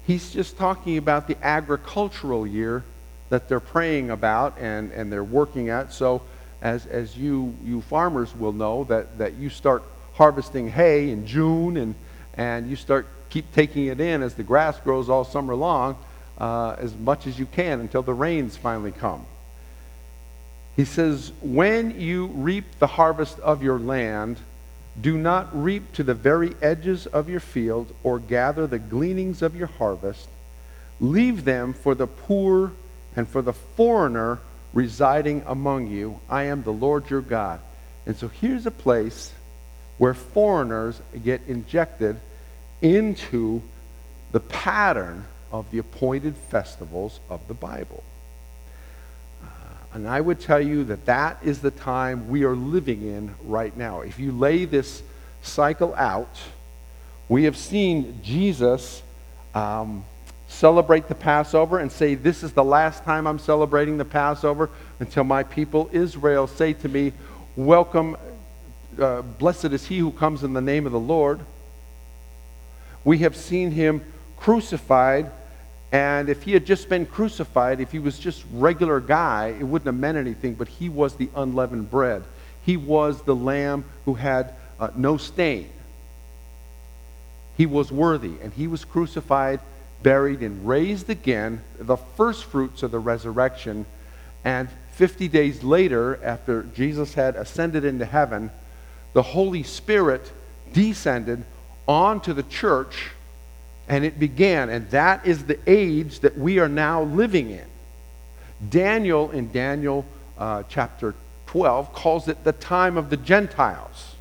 He's just talking about the agricultural year that they're praying about and they're working at. So as you farmers will know, that you start harvesting hay in June and you keep taking it in as the grass grows all summer long, as much as you can until the rains finally come. He says, when you reap the harvest of your land, do not reap to the very edges of your field or gather the gleanings of your harvest. Leave them for the poor and for the foreigner residing among you. I am the Lord your God. And so here's a place where foreigners get injected into the pattern of the appointed festivals of the Bible. And I would tell you that is the time we are living in right now. If you lay this cycle out, we have seen Jesus celebrate the Passover and say, this is the last time I'm celebrating the Passover until my people Israel say to me, welcome, blessed is he who comes in the name of the Lord. We have seen him crucified, and if he had just been crucified, if he was just regular guy, it wouldn't have meant anything, but he was the unleavened bread. He was the lamb who had no stain. He was worthy, and he was crucified, buried, and raised again, the first fruits of the resurrection. And 50 days later, after Jesus had ascended into heaven, the Holy Spirit descended onto the church, and it began. And that is the age that we are now living in. Daniel, in Daniel chapter 12, calls it the time of the Gentiles.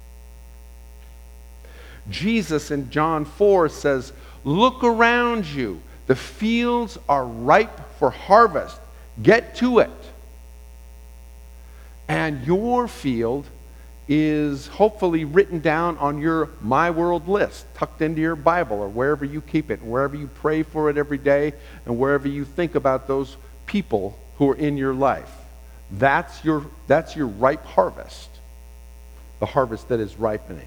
Jesus in John 4 says, look around you. The fields are ripe for harvest. Get to it. And your field is hopefully written down on your My World list, tucked into your Bible or wherever you keep it, and wherever you pray for it every day, and wherever you think about those people who are in your life. That's your ripe harvest, the harvest that is ripening.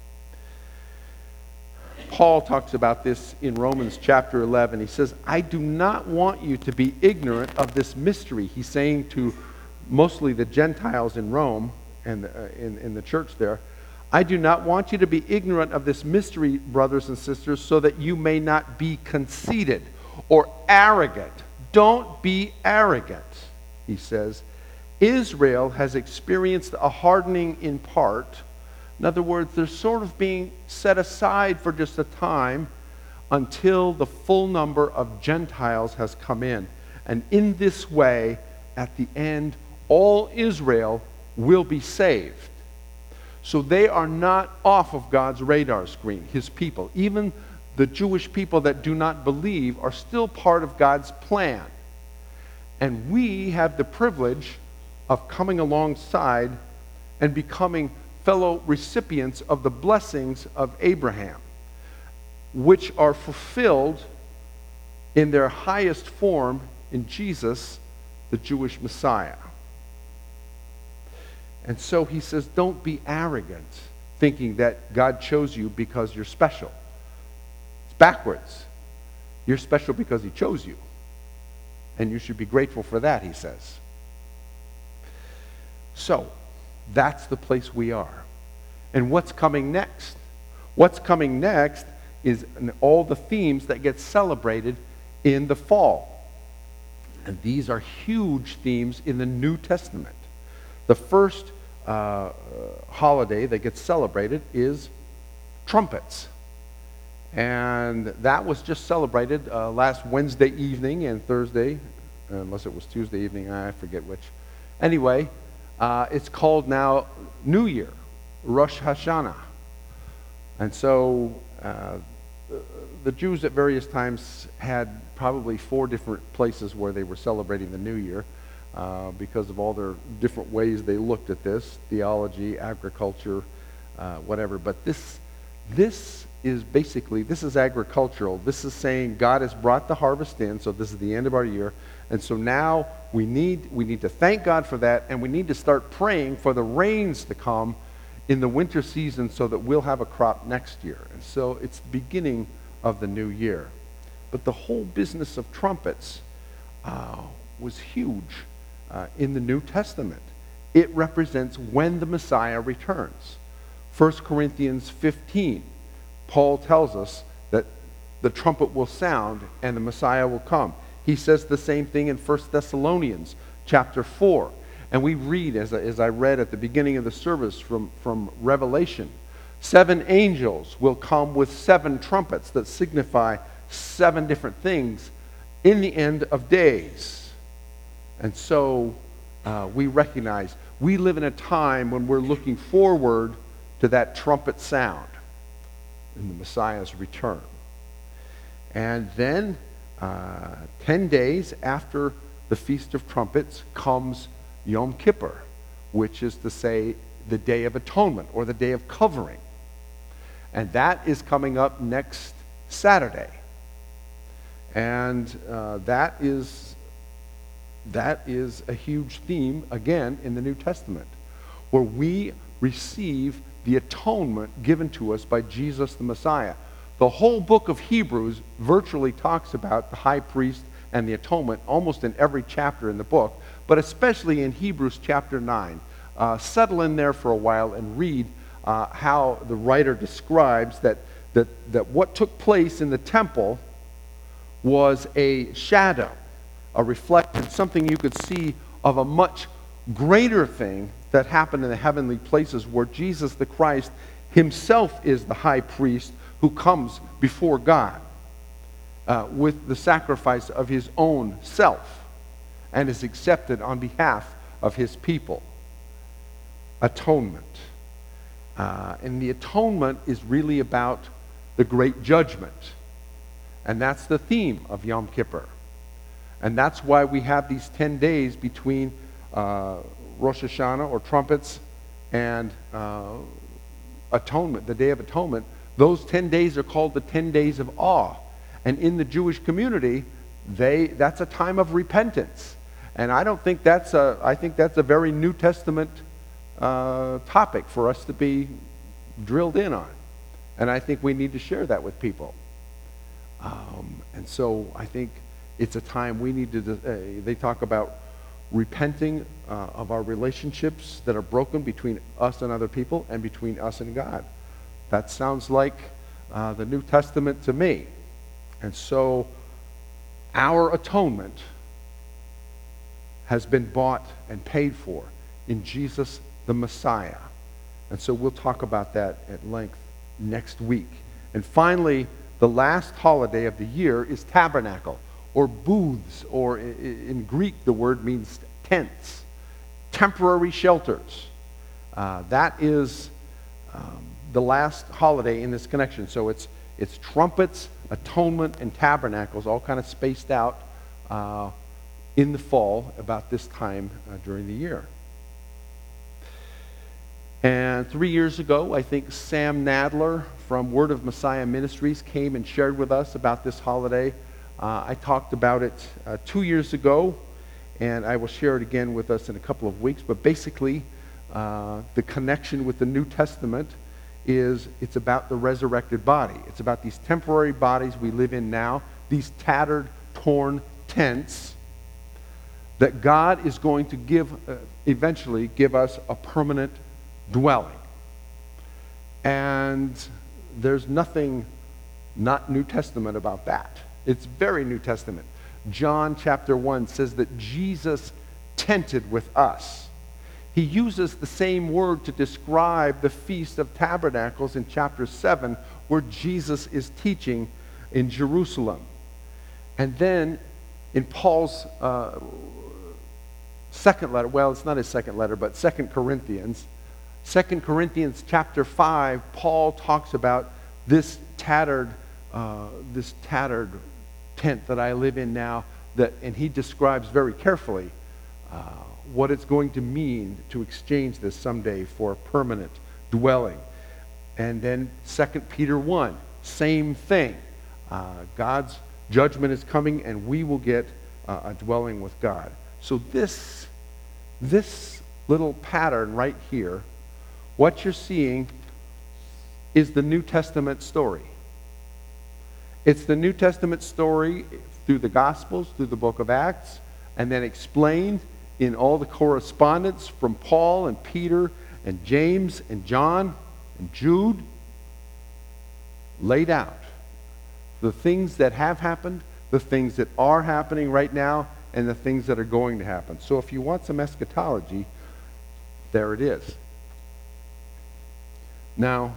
Paul talks about this in Romans chapter 11. He says, I do not want you to be ignorant of this mystery. He's saying to mostly the Gentiles in Rome and in the church there, I do not want you to be ignorant of this mystery, brothers and sisters, so that you may not be conceited or arrogant. Don't be arrogant, he says. Israel has experienced a hardening in part. In other words, they're sort of being set aside for just a time until the full number of Gentiles has come in. And in this way, at the end, all Israel will be saved. So they are not off of God's radar screen, his people. Even the Jewish people that do not believe are still part of God's plan. And we have the privilege of coming alongside and becoming fellow recipients of the blessings of Abraham, which are fulfilled in their highest form in Jesus, the Jewish Messiah. And so he says, don't be arrogant, thinking that God chose you because you're special. It's backwards. You're special because he chose you. And you should be grateful for that, he says. So, that's the place we are. And what's coming next? What's coming next is all the themes that get celebrated in the fall. And these are huge themes in the New Testament. The first holiday that gets celebrated is trumpets. And that was just celebrated last Wednesday evening and Thursday, unless it was Tuesday evening, I forget which. Anyway, it's called now New Year, Rosh Hashanah. And so the Jews at various times had probably 4 different places where they were celebrating the New Year because of all their different ways they looked at this, theology, agriculture, whatever. But this is basically, this is agricultural. This is saying God has brought the harvest in, so this is the end of our year. And so now we need to thank God for that, and we need to start praying for the rains to come in the winter season so that we'll have a crop next year. And so it's the beginning of the new year. But the whole business of trumpets was huge in the New Testament. It represents when the Messiah returns. 1 Corinthians 15, Paul tells us that the trumpet will sound and the Messiah will come. He says the same thing in 1 Thessalonians chapter 4. And we read, as I read at the beginning of the service from Revelation, 7 angels will come with 7 trumpets that signify 7 different things in the end of days. And so we recognize we live in a time when we're looking forward to that trumpet sound in the Messiah's return. And then 10 days after the Feast of Trumpets comes Yom Kippur, which is to say the Day of Atonement or the Day of Covering. And that is coming up next Saturday. And that is a huge theme, again, in the New Testament, where we receive the atonement given to us by Jesus the Messiah. The whole book of Hebrews virtually talks about the high priest and the atonement almost in every chapter in the book, but especially in Hebrews chapter 9. Settle in there for a while and read how the writer describes that what took place in the temple was a shadow, a reflection, something you could see of a much greater thing that happened in the heavenly places, where Jesus the Christ himself is the high priest who comes before God with the sacrifice of his own self and is accepted on behalf of his people. Atonement. And the atonement is really about the great judgment. And that's the theme of Yom Kippur. And that's why we have these 10 days between Rosh Hashanah, or trumpets, and atonement, the Day of Atonement. Those 10 days are called the 10 days of awe. And in the Jewish community, that's a time of repentance. And I think that's a very New Testament topic for us to be drilled in on. And I think we need to share that with people. And so I think it's a time we need to, they talk about repenting of our relationships that are broken between us and other people and between us and God. That sounds like the New Testament to me. And so our atonement has been bought and paid for in Jesus the Messiah. And so we'll talk about that at length next week. And finally, the last holiday of the year is Tabernacle, or booths, or in Greek the word means tents, temporary shelters. That is the last holiday in this connection. So it's trumpets, atonement, and tabernacles, all kind of spaced out in the fall about this time during the year. And 3 years ago, I think Sam Nadler from Word of Messiah Ministries came and shared with us about this holiday. I talked about it 2 years ago, and I will share it again with us in a couple of weeks. But basically, the connection with the New Testament is it's about the resurrected body. It's about these temporary bodies we live in now, these tattered, torn tents that God is going to eventually give us a permanent dwelling. And there's nothing not New Testament about that. It's very New Testament. John chapter 1 says that Jesus tented with us. He uses the same word to describe the Feast of Tabernacles in chapter 7, where Jesus is teaching in Jerusalem. And then in Paul's second letter, well, it's not his second letter, but 2 Corinthians chapter 5, Paul talks about this tattered tent that I live in now, and he describes very carefully what it's going to mean to exchange this someday for a permanent dwelling. And then 2 Peter 1, same thing. God's judgment is coming, and we will get a dwelling with God. So this little pattern right here, what you're seeing is the New Testament story. It's the New Testament story through the Gospels, through the book of Acts, and then explained in all the correspondence from Paul and Peter and James and John and Jude, laid out. The things that have happened, the things that are happening right now, and the things that are going to happen. So if you want some eschatology, there it is. Now,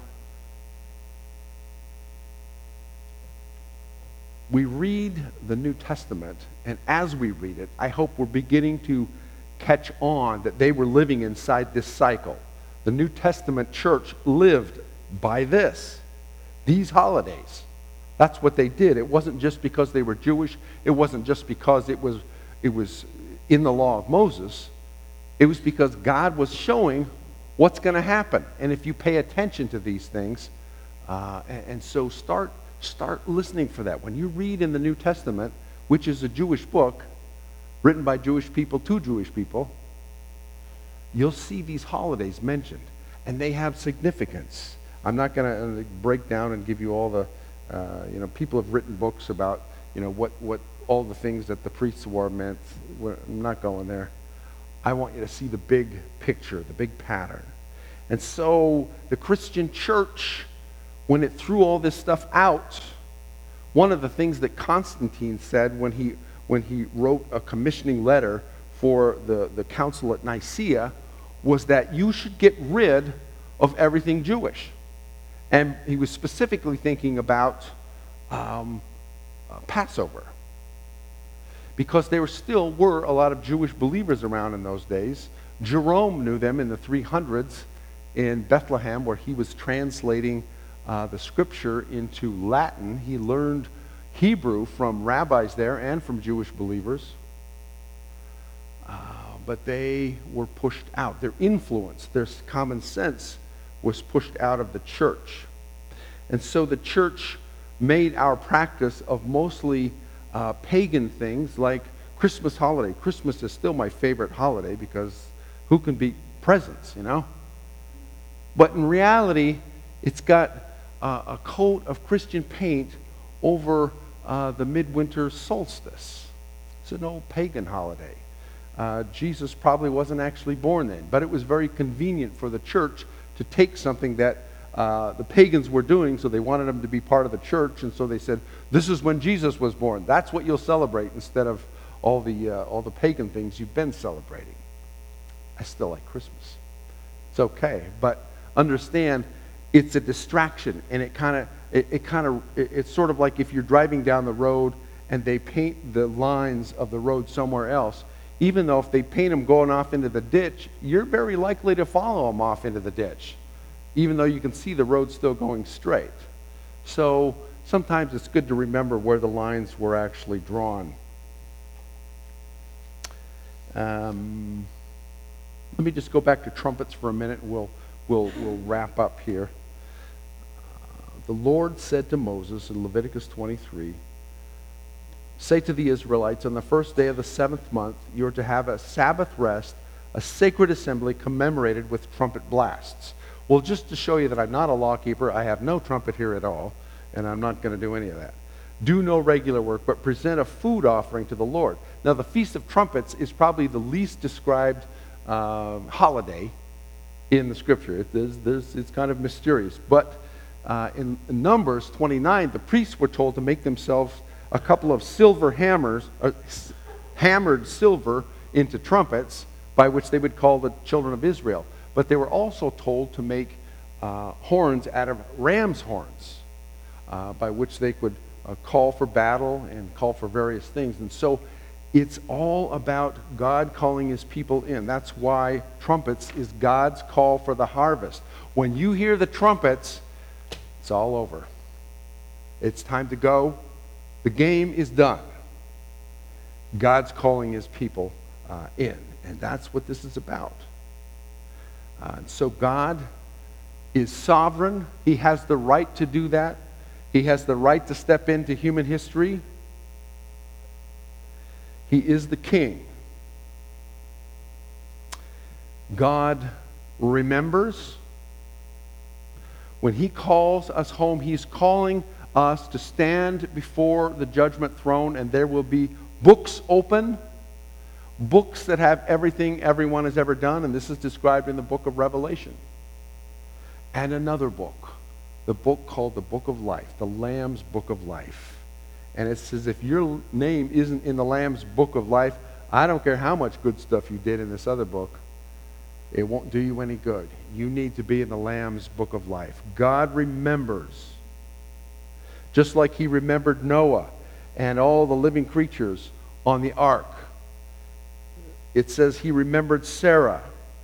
we read the New Testament, and as we read it, I hope we're beginning to catch on that they were living inside this cycle. The New Testament church lived by this, these holidays. That's what they did. It wasn't just because they were Jewish. It wasn't just because it was in the law of Moses. It was because God was showing what's going to happen. And if you pay attention to these things, and so start listening for that. When you read in the New Testament, which is a Jewish book, written by Jewish people to Jewish people, you'll see these holidays mentioned. And they have significance. I'm not going to break down and give you all the, people have written books about, what all the things that the priests wore meant. I'm not going there. I want you to see the big picture, the big pattern. And so the Christian church, when it threw all this stuff out, one of the things that Constantine said when he wrote a commissioning letter for the council at Nicaea was that you should get rid of everything Jewish. And he was specifically thinking about Passover. Because there still were a lot of Jewish believers around in those days. Jerome knew them in the 300s in Bethlehem, where he was translating the scripture into Latin. He learned Hebrew from rabbis there and from Jewish believers. But they were pushed out. Their influence, their common sense was pushed out of the church. And so the church made our practice of mostly pagan things like Christmas holiday. Christmas is still my favorite holiday because who can beat presents, But in reality, it's got a coat of Christian paint over the midwinter solstice. It's an old pagan holiday. Jesus probably wasn't actually born then, but it was very convenient for the church to take something that the pagans were doing, so they wanted them to be part of the church, and so they said, this is when Jesus was born. That's what you'll celebrate instead of all the pagan things you've been celebrating. I still like Christmas. It's okay, but understand it's a distraction, and it's sort of like if you're driving down the road and they paint the lines of the road somewhere else. Even though if they paint them going off into the ditch, you're very likely to follow them off into the ditch, even though you can see the road still going straight. So sometimes it's good to remember where the lines were actually drawn. Let me just go back to trumpets for a minute, and we'll wrap up here. The Lord said to Moses in Leviticus 23, say to the Israelites, on the first day of the 7th month, you are to have a Sabbath rest, a sacred assembly commemorated with trumpet blasts. Well, just to show you that I'm not a lawkeeper, I have no trumpet here at all, and I'm not going to do any of that. Do no regular work, but present a food offering to the Lord. Now, the Feast of Trumpets is probably the least described holiday in the Scripture. It's kind of mysterious. But in Numbers 29, the priests were told to make themselves a couple of silver hammers, hammered silver into trumpets, by which they would call the children of Israel. But they were also told to make horns out of ram's horns, by which they could call for battle and call for various things. And so it's all about God calling his people in. That's why trumpets is God's call for the harvest. When you hear the trumpets, it's all over. It's time to go. The game is done. God's calling his people in. And that's what this is about. So God is sovereign. He has the right to do that. He has the right to step into human history. He is the king. God remembers. When he calls us home, he's calling us to stand before the judgment throne, and there will be books open, books that have everything everyone has ever done, and this is described in the book of Revelation. And another book, the book called the Book of Life, the Lamb's Book of Life. And it says, if your name isn't in the Lamb's Book of Life, I don't care how much good stuff you did in this other book, it won't do you any good. You need to be in the Lamb's Book of Life. God remembers, just like he remembered Noah and all the living creatures on the ark. It says he remembered Sarah.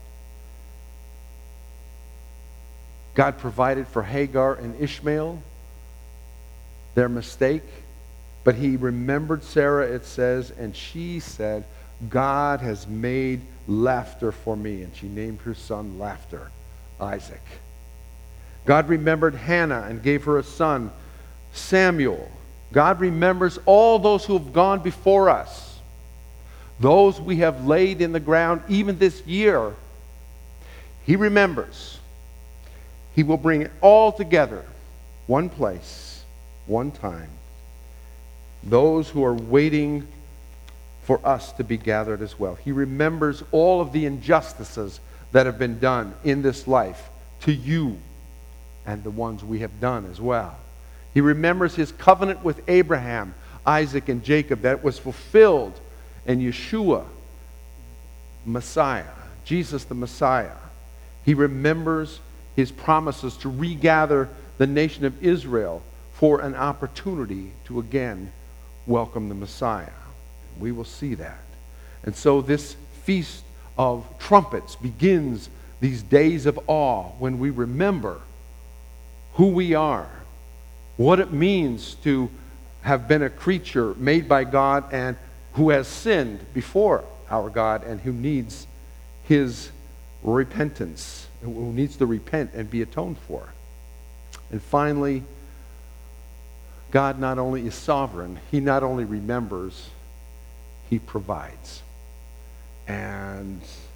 God provided for Hagar and Ishmael, their mistake. But he remembered Sarah, it says, and she said, God has made laughter for me. And she named her son Laughter, Isaac. God remembered Hannah and gave her a son, Samuel. God remembers all those who have gone before us. Those we have laid in the ground even this year. He remembers. He will bring it all together, one place, one time. Those who are waiting for us to be gathered as well. He remembers all of the injustices that have been done in this life to you and the ones we have done as well. He remembers his covenant with Abraham, Isaac, and Jacob that was fulfilled in Yeshua, Messiah, Jesus the Messiah. He remembers his promises to regather the nation of Israel for an opportunity to again welcome the Messiah. We will see that. And so this Feast of Trumpets begins these days of awe when we remember who we are, what it means to have been a creature made by God and who has sinned before our God and who needs his repentance, who needs to repent and be atoned for. And finally, God not only is sovereign, he not only remembers, he provides. And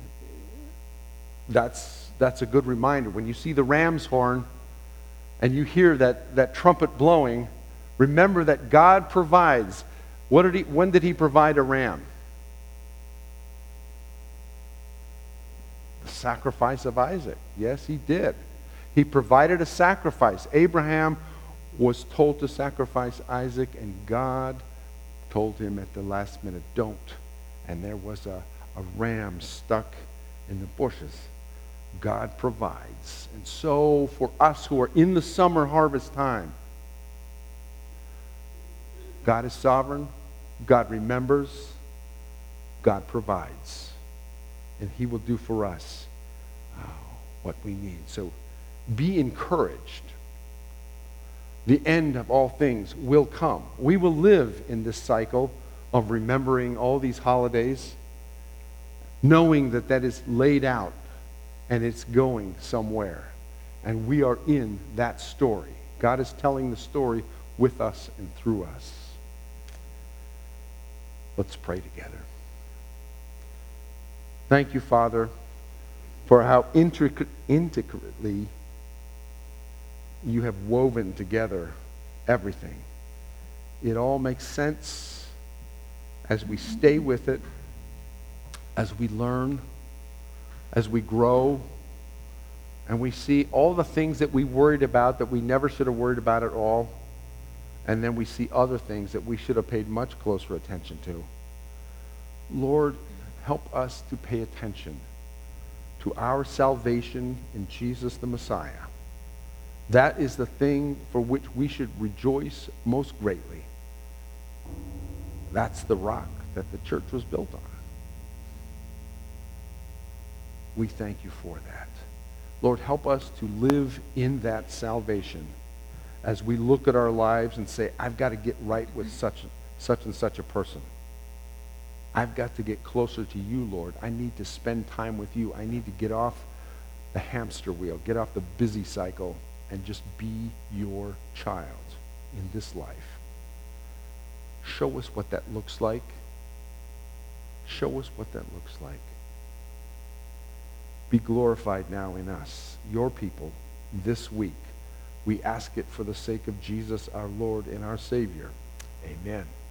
that's a good reminder. When you see the ram's horn and you hear that trumpet blowing, remember that God provides. When did he provide a ram? The sacrifice of Isaac. Yes, he did. He provided a sacrifice. Abraham was told to sacrifice Isaac, and God told him at the last minute, don't. And there was a ram stuck in the bushes. God provides. And so for us who are in the summer harvest time, God is sovereign, God remembers, God provides. And he will do for us what we need. So be encouraged. The end of all things will come. We will live in this cycle of remembering all these holidays, knowing that that is laid out and it's going somewhere. And we are in that story. God is telling the story with us and through us. Let's pray together. Thank you, Father, for how intricately you have woven together everything. It all makes sense as we stay with it, as we learn, as we grow, and we see all the things that we worried about that we never should have worried about at all. And then we see other things that we should have paid much closer attention to. Lord, help us to pay attention to our salvation in Jesus the Messiah. That is the thing for which we should rejoice most greatly. That's the rock that the church was built on. We thank you for that. Lord, help us to live in that salvation as we look at our lives and say, I've got to get right with such and such a person. I've got to get closer to you, Lord. I need to spend time with you. I need to get off the hamster wheel, get off the busy cycle, and just be your child in this life. Show us what that looks like. Show us what that looks like. Be glorified now in us, your people, this week, We ask it for the sake of Jesus, our Lord and our Savior. Amen.